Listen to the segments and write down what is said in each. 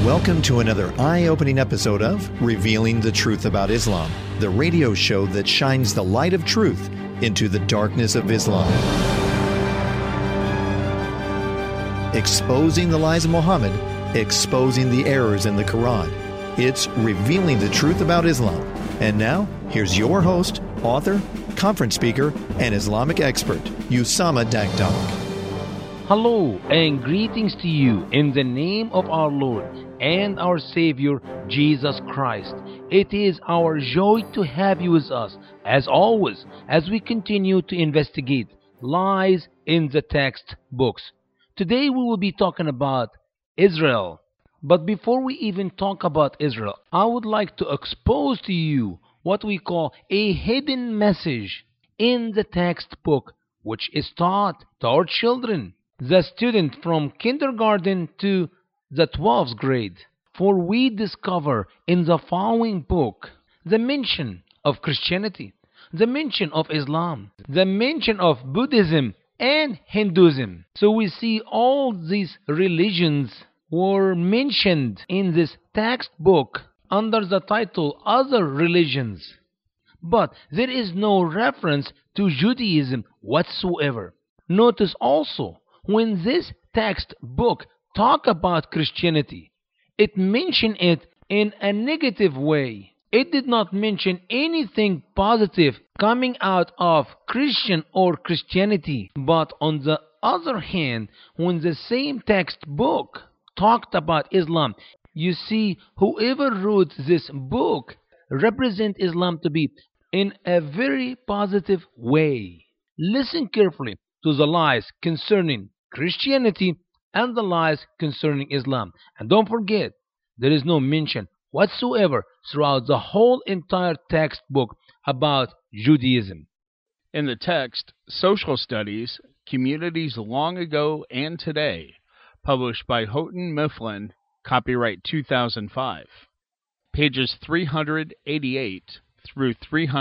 Welcome to another eye-opening episode of Revealing the Truth About Islam, the radio show that shines the light of truth into the darkness of Islam. Exposing the lies of Muhammad, exposing the errors in the Quran. It's Revealing the Truth About Islam. And now, here's your host, author, conference speaker, and Islamic expert, Usama Dakdok. Hello and greetings to you in the name of our Lord and our Savior, Jesus Christ. It is our joy to have you with us, as always, as we continue to investigate lies in the textbooks. Today we will be talking about Israel. But before we even talk about Israel, I would like to expose to you what we call a hidden message in the textbook, which is taught to our children, the student from kindergarten to the 12th grade. For we discover in the following book the mention of Christianity, the mention of Islam, the mention of Buddhism and Hinduism. So we see all these religions were mentioned in this textbook under the title Other Religions. But there is no reference to Judaism whatsoever. Notice also, when this textbook talk about Christianity, it mentioned it in a negative way. It did not mention anything positive coming out of Christian or Christianity. But on the other hand, when the same textbook talked about Islam, you see whoever wrote this book represent Islam to be in a very positive way. Listen carefully to the lies concerning Christianity and the lies concerning Islam. And don't forget, there is no mention whatsoever throughout the whole entire textbook about Judaism. In the text, Social Studies, Communities Long Ago and Today, published by Houghton Mifflin, copyright 2005, pages 388 through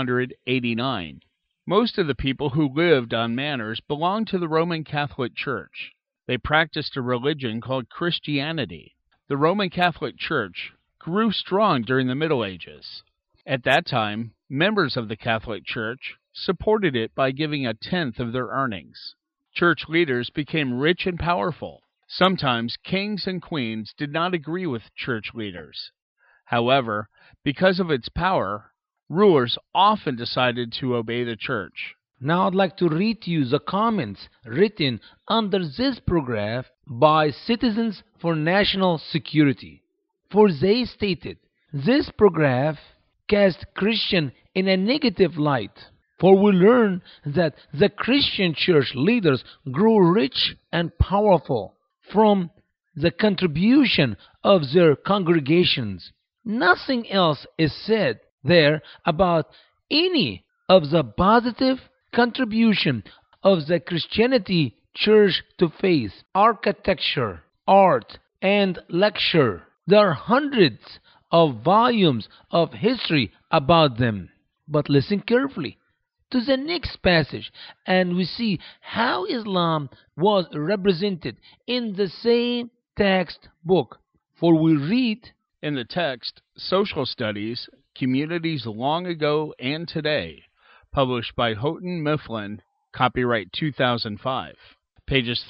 389. Most of the people who lived on manors belonged to the Roman Catholic Church. They practiced a religion called Christianity. The Roman Catholic Church grew strong during the Middle Ages. At that time, members of the Catholic Church supported it by giving a tenth of their earnings. Church leaders became rich and powerful. Sometimes kings and queens did not agree with church leaders. However, because of its power, rulers often decided to obey the church. Now I'd like to read to you the comments written under this paragraph by Citizens for National Security. For they stated, this paragraph cast Christian in a negative light. For we learn that the Christian church leaders grew rich and powerful from the contribution of their congregations. Nothing else is said there about any of the positive contribution of the Christianity church to faith, architecture, art, and lecture. There are hundreds of volumes of history about them. But listen carefully to the next passage, and we see how Islam was represented in the same textbook. For we read, in the text, Social Studies, Communities Long Ago and Today, published by Houghton Mifflin, copyright 2005, pages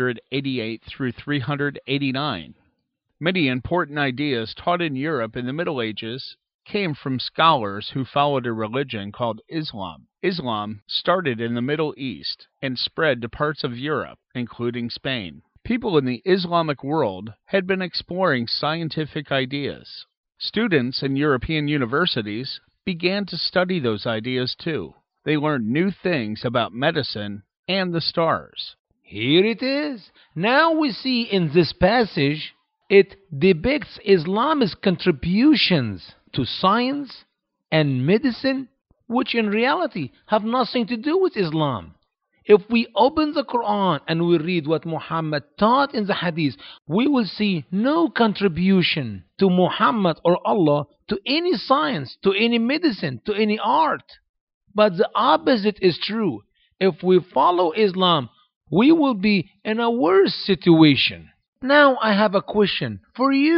388 through 389. Many important ideas taught in Europe in the Middle Ages came from scholars who followed a religion called Islam. Islam started in the Middle East and spread to parts of Europe, including Spain. People in the Islamic world had been exploring scientific ideas. Students in European universities began to study those ideas too. They learned new things about medicine and the stars. Here it is. Now we see in this passage, it depicts Islam's contributions to science and medicine, which in reality have nothing to do with Islam. If we open the Quran and we read what Muhammad taught in the Hadith, we will see no contribution to Muhammad or Allah to any science, to any medicine, to any art. But the opposite is true. If we follow Islam, we will be in a worse situation. Now I have a question for you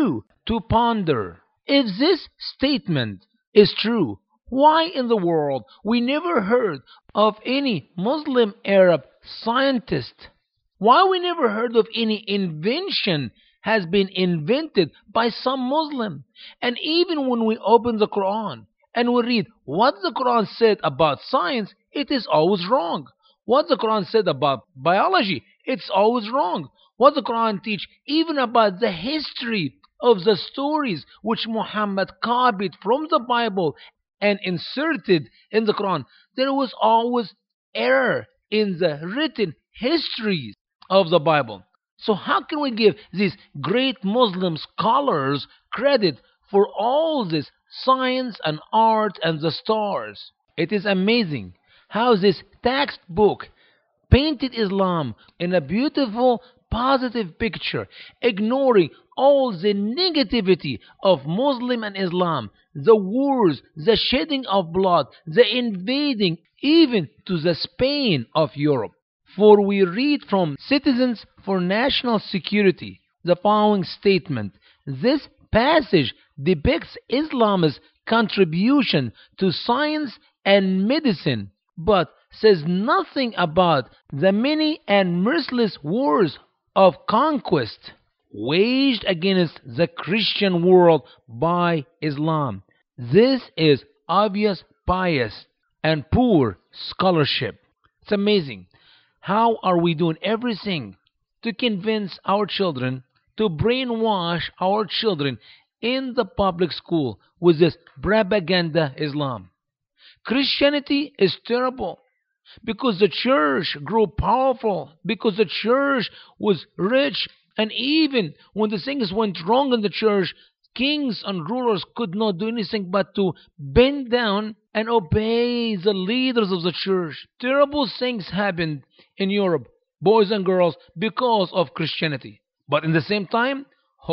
to ponder. If this statement is true, why in the world we never heard of any Muslim Arab scientist? Why we never heard of any invention has been invented by some Muslim? And even when we open the Quran and we read what the Quran said about science, it is always wrong. What the Quran said about biology, it's always wrong. What the Quran teach even about the history of the stories which Muhammad copied from the Bible and inserted in the Quran, there was always error in the written histories of the Bible. So how can we give these great Muslim scholars credit for all this science and art and the stars? It is amazing how this textbook painted Islam in a beautiful, positive picture, ignoring all the negativity of Muslim and Islam, the wars, the shedding of blood, the invading, even to the Spain of Europe. For we read from Citizens for National Security the following statement: this passage depicts Islam's contribution to science and medicine, but says nothing about the many and merciless wars of conquest waged against the Christian world by Islam. This is obvious bias and poor scholarship. It's amazing. How are we doing everything to convince our children, to brainwash our children in the public school with this propaganda Islam? Christianity is terrible because the church grew powerful, because the church was rich, and even when the things went wrong in the church, kings and rulers could not do anything but to bend down and obey the leaders of the church. Terrible things happened in Europe, boys and girls, because of Christianity. But in the same time,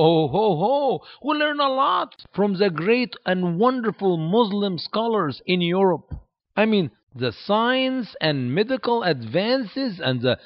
we learn a lot from the great and wonderful Muslim scholars in Europe. I mean, the science and medical advances and the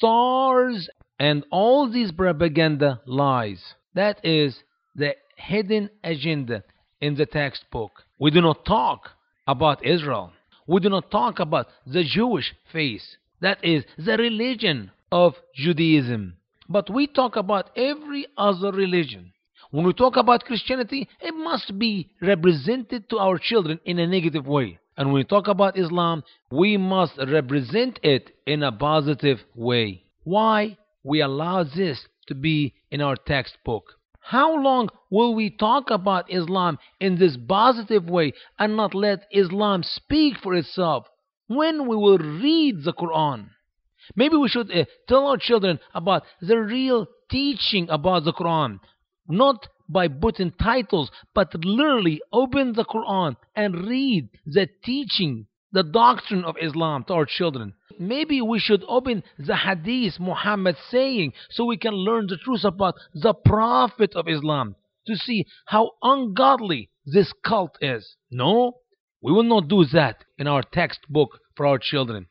stars and all these propaganda lies. That is the hidden agenda in the textbook. We do not talk about Israel. We do not talk about the Jewish faith. That is the religion of Judaism. But we talk about every other religion. When we talk about Christianity, it must be represented to our children in a negative way. And when we talk about Islam, we must represent it in a positive way. Why we allow this to be in our textbook? How long will we talk about Islam in this positive way and not let Islam speak for itself when we will read the Quran? Maybe we should tell our children about the real teaching about the Quran, not by putting titles, but literally open the Quran and read the teaching, the doctrine of Islam to our children. Maybe we should open the hadith Muhammad saying so we can learn the truth about the Prophet of Islam to see how ungodly this cult is. No, we will not do that in our textbook for our children.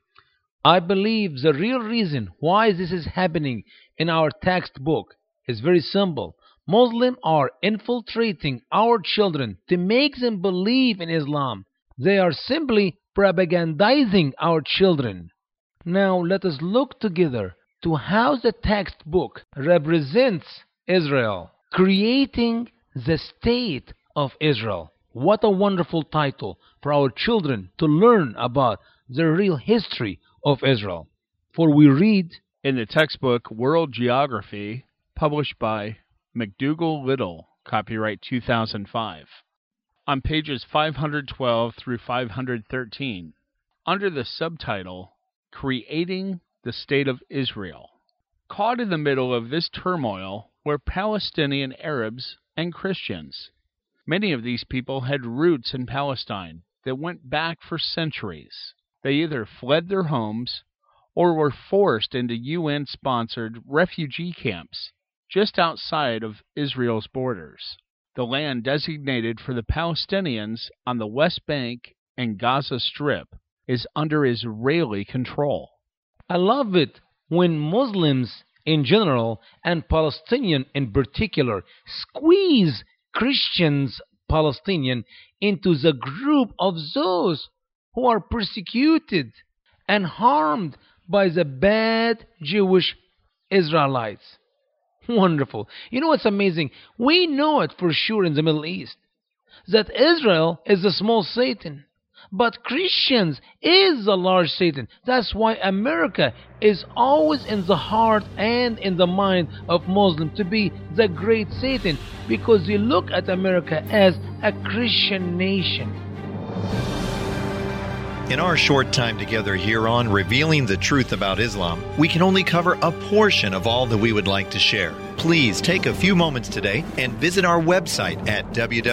I believe the real reason why this is happening in our textbook is very simple. Muslims are infiltrating our children to make them believe in Islam. They are simply propagandizing our children. Now let us look together to how the textbook represents Israel, creating the state of Israel. What a wonderful title for our children to learn about the real history of Israel. For we read in the textbook World Geography, published by McDougall Little, copyright 2005, on pages 512 through 513, under the subtitle, Creating the State of Israel. Caught in the middle of this turmoil were Palestinian Arabs and Christians. Many of these people had roots in Palestine that went back for centuries. They either fled their homes or were forced into UN-sponsored refugee camps just outside of Israel's borders. The land designated for the Palestinians on the West Bank and Gaza Strip is under Israeli control. I love it when Muslims in general and Palestinians in particular squeeze Christians, Palestinian, into the group of those who are persecuted and harmed by the bad Jewish Israelites. Wonderful. You know what's amazing? We know it for sure in the Middle East that Israel is the small Satan, but Christians is the large Satan. That's why America is always in the heart and in the mind of Muslims to be the great Satan, because they look at America as a Christian nation. In our short time together here on Revealing the Truth About Islam, we can only cover a portion of all that we would like to share. Please take a few moments today and visit our website at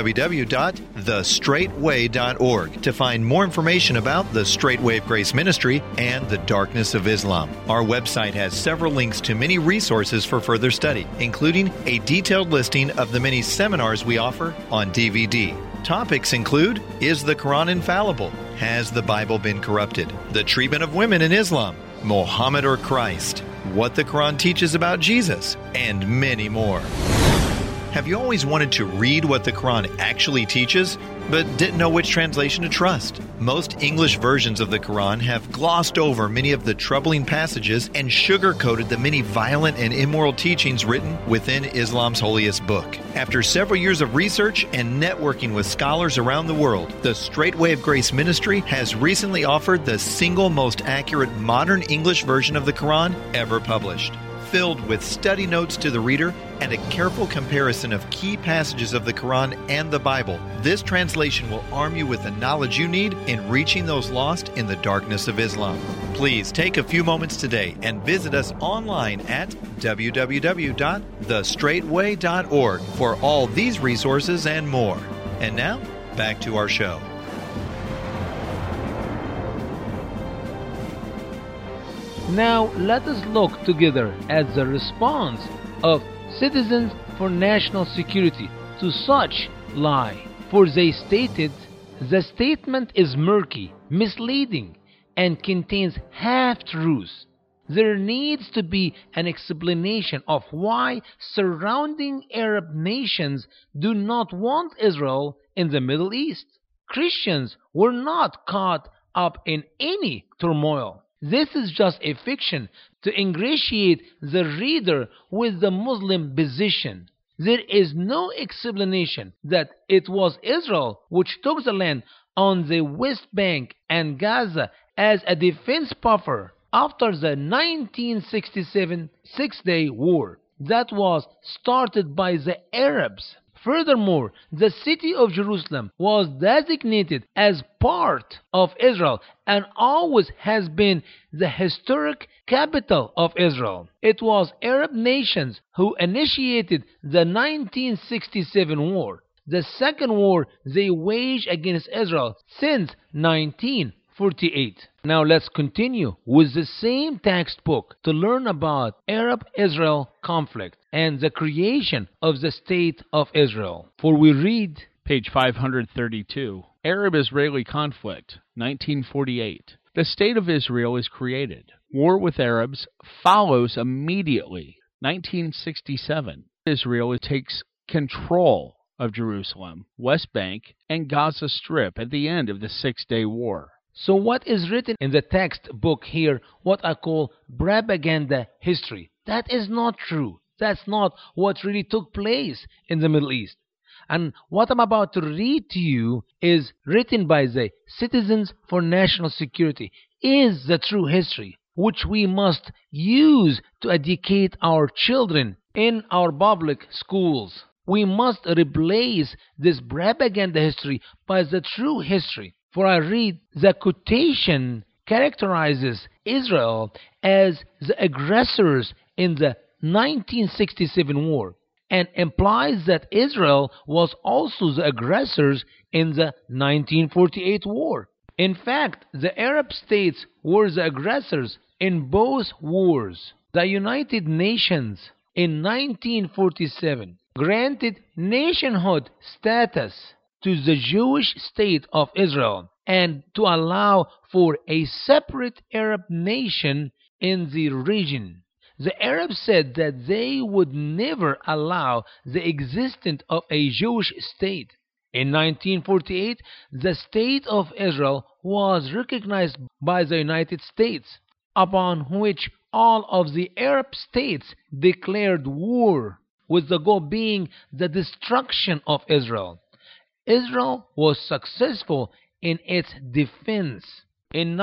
www.thestraightway.org to find more information about the Straight Wave Grace Ministry and the Darkness of Islam. Our website has several links to many resources for further study, including a detailed listing of the many seminars we offer on DVD. Topics include: Is the Quran infallible? Has the Bible been corrupted? The treatment of women in Islam, Muhammad or Christ, what the Quran teaches about Jesus, and many more. Have you always wanted to read what the Quran actually teaches, but didn't know which translation to trust? Most English versions of the Quran have glossed over many of the troubling passages and sugar-coated the many violent and immoral teachings written within Islam's holiest book. After several years of research and networking with scholars around the world, the Straight Wave Grace Ministry has recently offered the single most accurate modern English version of the Quran ever published. Filled with study notes to the reader and a careful comparison of key passages of the Quran and the Bible, this translation will arm you with the knowledge you need in reaching those lost in the darkness of Islam. Please take a few moments today and visit us online at www.thestraightway.org for all these resources and more. And now, back to our show. Now let us look together at the response of Citizens for National Security to such lie. For they stated, the statement is murky, misleading, and contains half-truths. There needs to be an explanation of why surrounding Arab nations do not want Israel in the Middle East. Christians were not caught up in any turmoil. This is just a fiction to ingratiate the reader with the Muslim position. There is no explanation that it was Israel which took the land on the West Bank and Gaza as a defense buffer after the 1967 Six-Day War that was started by the Arabs. Furthermore, the city of Jerusalem was designated as part of Israel and always has been the historic capital of Israel. It was Arab nations who initiated the 1967 war, the second war they waged against Israel since 1948. Now let's continue with the same textbook to learn about Arab-Israel conflict and the creation of the State of Israel. For we read, page 532, Arab-Israeli conflict, 1948. The State of Israel is created. War with Arabs follows immediately. 1967. Israel takes control of Jerusalem, West Bank, and Gaza Strip at the end of the Six-Day War. So what is written in the textbook here, what I call propaganda history? That is not true. That's not what really took place in the Middle East. And what I'm about to read to you is written by the Citizens for National Security, is the true history, which we must use to educate our children in our public schools. We must replace this propaganda history by the true history. For I read, the quotation characterizes Israel as the aggressors in the 1967 war and implies that Israel was also the aggressors in the 1948 war. In fact, the Arab states were the aggressors in both wars. The United Nations in 1947 granted nationhood status to the Jewish state of Israel and to allow for a separate Arab nation in the region. The Arabs said that they would never allow the existence of a Jewish state. In 1948, the State of Israel was recognized by the United States, upon which all of the Arab states declared war, with the goal being the destruction of Israel. Israel was successful in its defense. In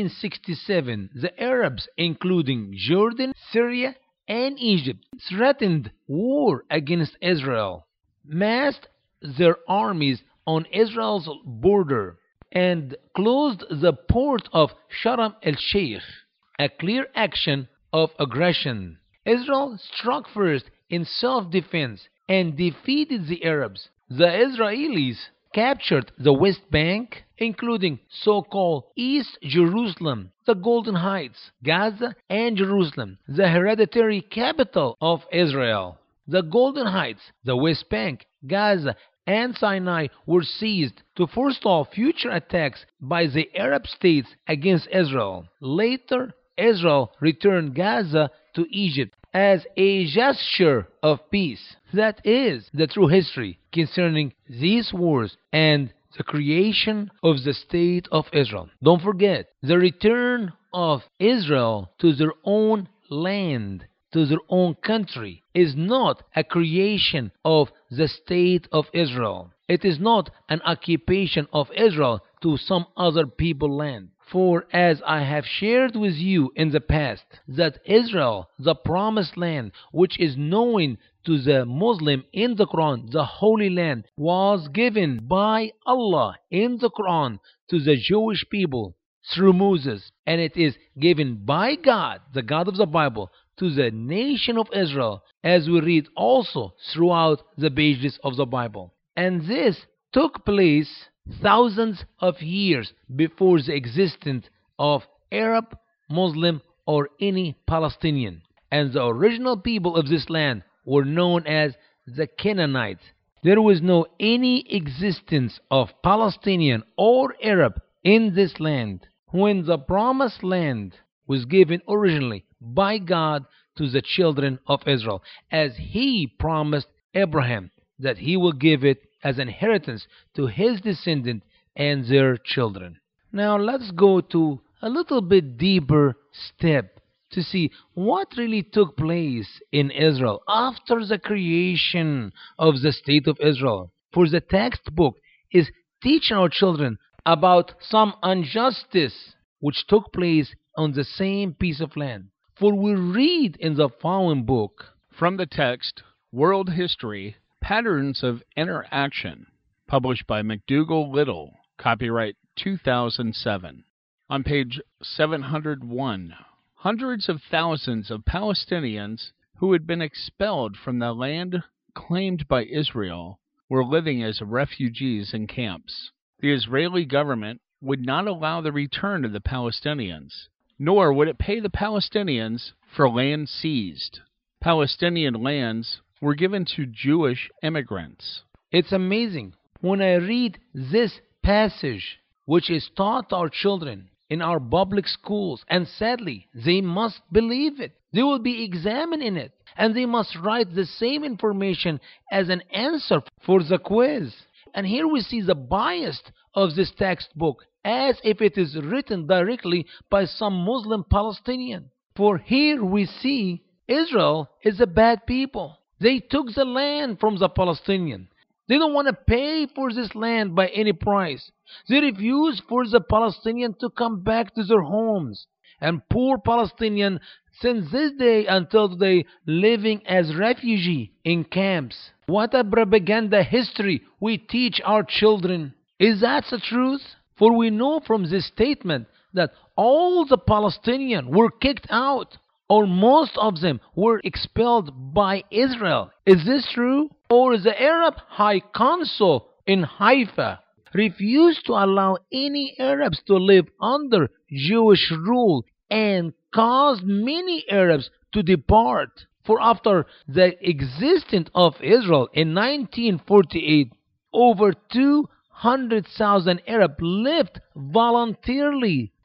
1967, the Arabs, including Jordan, Syria, and Egypt, threatened war against Israel, massed their armies on Israel's border, and closed the port of Sharm el-Sheikh, a clear action of aggression. Israel struck first in self-defense and defeated the Arabs. The Israelis captured the West Bank, including so-called East Jerusalem, the Golden Heights, Gaza, and Jerusalem, the hereditary capital of Israel. The Golden Heights, the West Bank, Gaza, and Sinai were seized to forestall future attacks by the Arab states against Israel. Later, Israel returned Gaza to Egypt as a gesture of peace. That is the true history concerning these wars and the creation of the State of Israel. Don't forget, the return of Israel to their own land, to their own country, is not a creation of the State of Israel. It is not an occupation of Israel to some other people's land. For as I have shared with you in the past, that Israel, the promised land, which is known to the Muslim in the Quran, the Holy Land, was given by Allah in the Quran to the Jewish people through Moses, and it is given by God, the God of the Bible, to the nation of Israel, as we read also throughout the pages of the Bible. And this took place thousands of years before the existence of Arab, Muslim, or any Palestinian. And the original people of this land were known as the Canaanites. There was no any existence of Palestinian or Arab in this land when the promised land was given originally by God to the children of Israel, as He promised Abraham that He will give it as an inheritance to his descendants and their children. Now let's go to a little bit deeper step to see what really took place in Israel after the creation of the State of Israel. For the textbook is teaching our children about some injustice which took place on the same piece of land. For we read in the following book, from the text, World History, Patterns of Interaction, published by McDougall Little, copyright 2007. On page 701, hundreds of thousands of Palestinians who had been expelled from the land claimed by Israel were living as refugees in camps. The Israeli government would not allow the return of the Palestinians, nor would it pay the Palestinians for land seized. Palestinian lands were given to Jewish immigrants. It's amazing when I read this passage, which is taught our children in our public schools, and sadly, they must believe it. They will be examined in it, and they must write the same information as an answer for the quiz. And here we see the bias of this textbook, as if it is written directly by some Muslim Palestinian. For here we see Israel is a bad people. They took the land from the Palestinian. They don't want to pay for this land by any price. They refuse for the Palestinian to come back to their homes. And poor Palestinian, since this day until today, living as refugee in camps. What a propaganda history we teach our children. Is that the truth? For we know from this statement that all the Palestinians were kicked out, or most of them were expelled by Israel. Is this true? Or the Arab High Council in Haifa refused to allow any Arabs to live under Jewish rule and caused many Arabs to depart. For after the existence of Israel in 1948, over 200,000 Arabs left voluntarily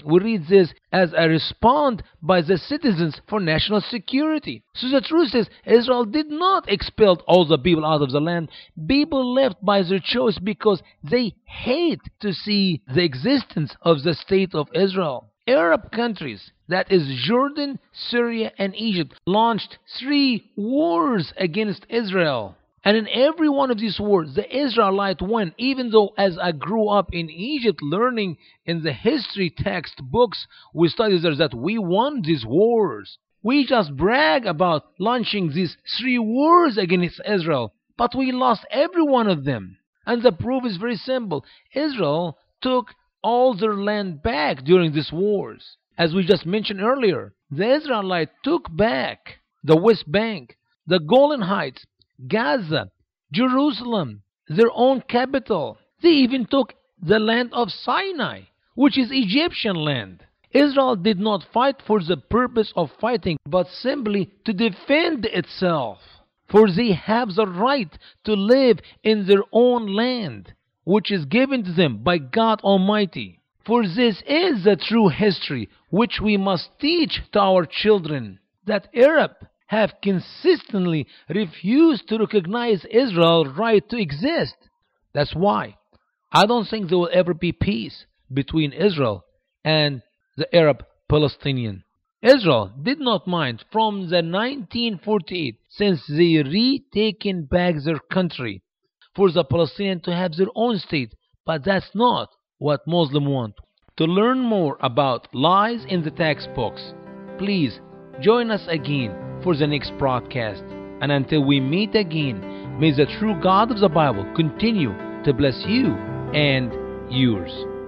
We read this as a response by the citizens for national security. So the truth is, Israel did not expel all the people out of the land. People left by their choice because they hate to see the existence of the state of Israel. Arab countries, that is Jordan, Syria, and Egypt, launched 3 wars against Israel. And in every one of these wars, the Israelites won, even though as I grew up in Egypt learning in the history textbooks, we studied there that we won these wars. We just brag about launching these 3 wars against Israel, but we lost every one of them. And the proof is very simple. Israel took all their land back during these wars. As we just mentioned earlier, the Israelites took back the West Bank, the Golan Heights, Gaza, Jerusalem, their own capital. They even took the land of Sinai, which is Egyptian land. Israel did not fight for the purpose of fighting, but simply to defend itself. For they have the right to live in their own land, which is given to them by God Almighty. For this is the true history which we must teach to our children, that Arab have consistently refused to recognize Israel's right to exist. That's why I don't think there will ever be peace between Israel and the Arab Palestinian. Israel did not mind from the 1948, since they retaken back their country, for the Palestinians to have their own state, but that's not what Muslims want. To learn more about lies in the textbooks, please join us again for the next broadcast. And until we meet again, may the true God of the Bible continue to bless you and yours.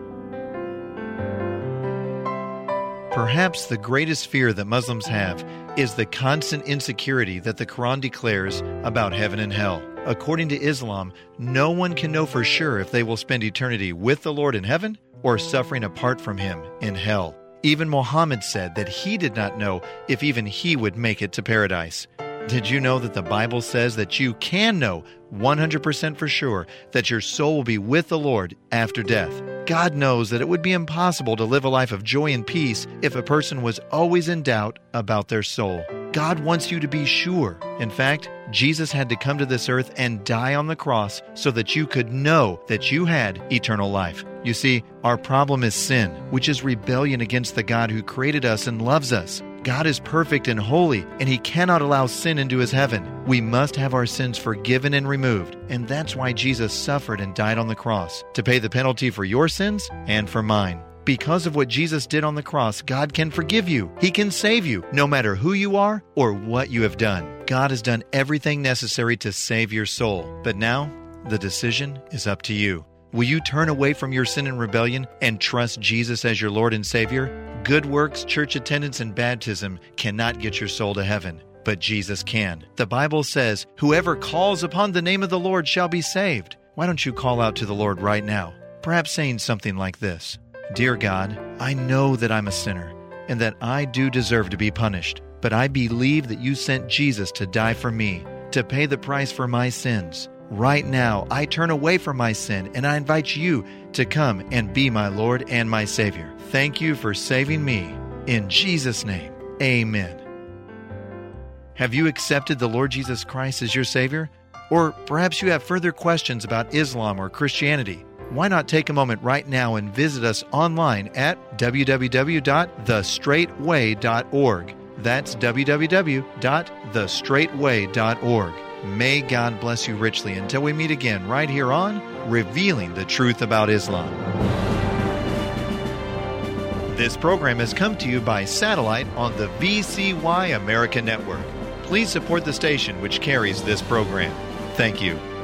Perhaps the greatest fear that Muslims have is the constant insecurity that the Quran declares about heaven and hell. According to Islam, no one can know for sure if they will spend eternity with the Lord in heaven or suffering apart from Him in hell. Even Muhammad said that he did not know if even he would make it to paradise. Did you know that the Bible says that you can know 100% for sure that your soul will be with the Lord after death? God knows that it would be impossible to live a life of joy and peace if a person was always in doubt about their soul. God wants you to be sure. In fact, Jesus had to come to this earth and die on the cross so that you could know that you had eternal life. You see, our problem is sin, which is rebellion against the God who created us and loves us. God is perfect and holy, and He cannot allow sin into His heaven. We must have our sins forgiven and removed, and that's why Jesus suffered and died on the cross, to pay the penalty for your sins and for mine. Because of what Jesus did on the cross, God can forgive you. He can save you, no matter who you are or what you have done. God has done everything necessary to save your soul. But now, the decision is up to you. Will you turn away from your sin and rebellion and trust Jesus as your Lord and Savior? Good works, church attendance, and baptism cannot get your soul to heaven, but Jesus can. The Bible says, "Whoever calls upon the name of the Lord shall be saved." Why don't you call out to the Lord right now? Perhaps saying something like this: Dear God, I know that I'm a sinner and that I do deserve to be punished, but I believe that you sent Jesus to die for me, to pay the price for my sins. Right now, I turn away from my sin and I invite you to come and be my Lord and my Savior. Thank you for saving me. In Jesus' name, amen. Have you accepted the Lord Jesus Christ as your Savior? Or perhaps you have further questions about Islam or Christianity. Why not take a moment right now and visit us online at www.thestraightway.org. That's www.thestraightway.org. May God bless you richly until we meet again right here on Revealing the Truth About Islam. This program has come to you by satellite on the VCY America Network. Please support the station which carries this program. Thank you.